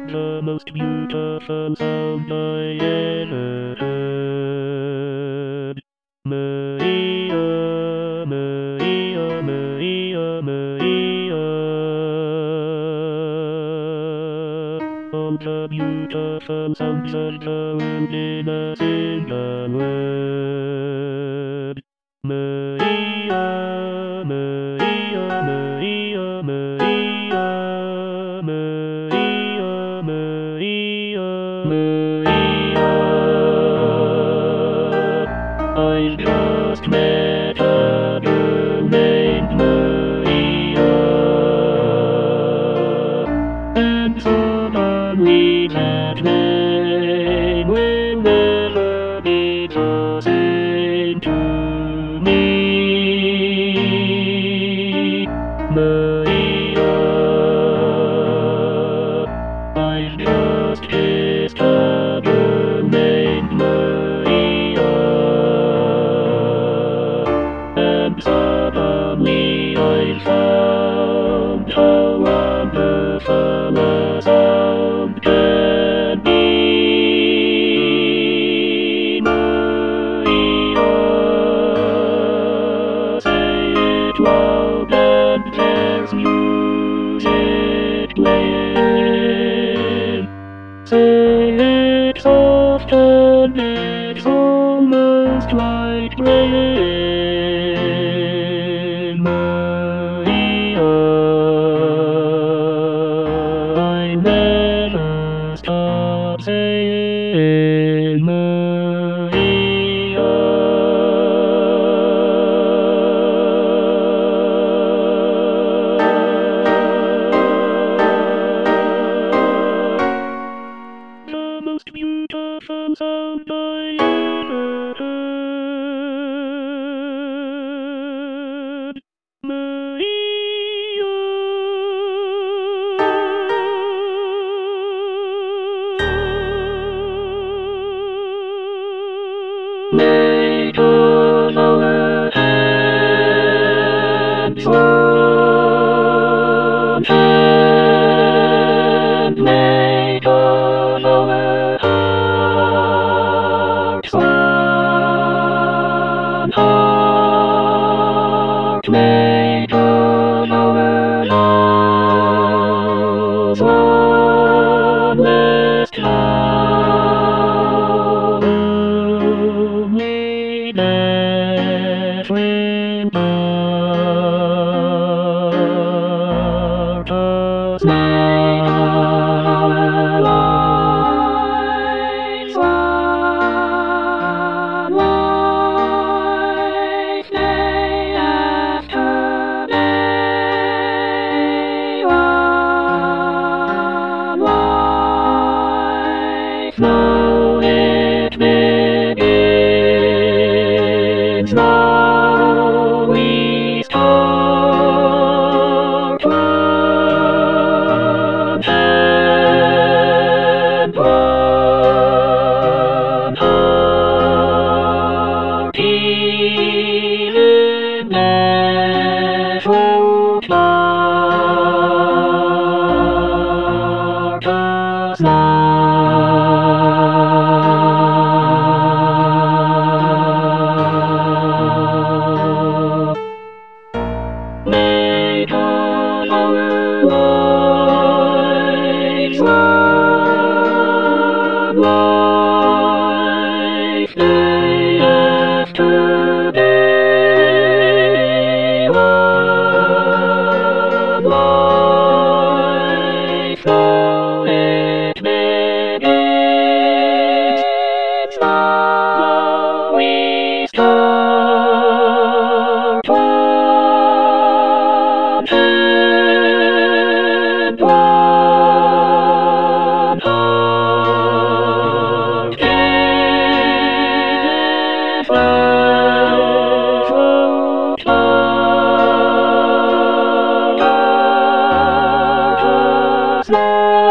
The most beautiful sound I ever heard. Maria, Maria, Maria, Maria. All the beautiful sounds of the world in a single word. Maria, Maria, Maria, Maria, Maria, Maria, Maria. I've just met a girl named Maria, and suddenly that name will never be the same to me. Maria, I've just kissed a girl named Maria, and suddenly I found how wonderful a sound can be. Maria, say it loud and there's music playing. Say it soft and it's almost like praying. Maria, I never stop saying Maria. The most beautiful sound I ever heard. Maria. Make all our hands one hand, make all our hearts one heart, make all our lives one last love. Only that will part us now. Our lives one life, day after day, one life. Now it begins, now we start. One hand, one heart, healing never part us now. Make all our lives one life, day after day, one life. Though it begins, now we start. One hand, one heart, give flesh and blood, us now.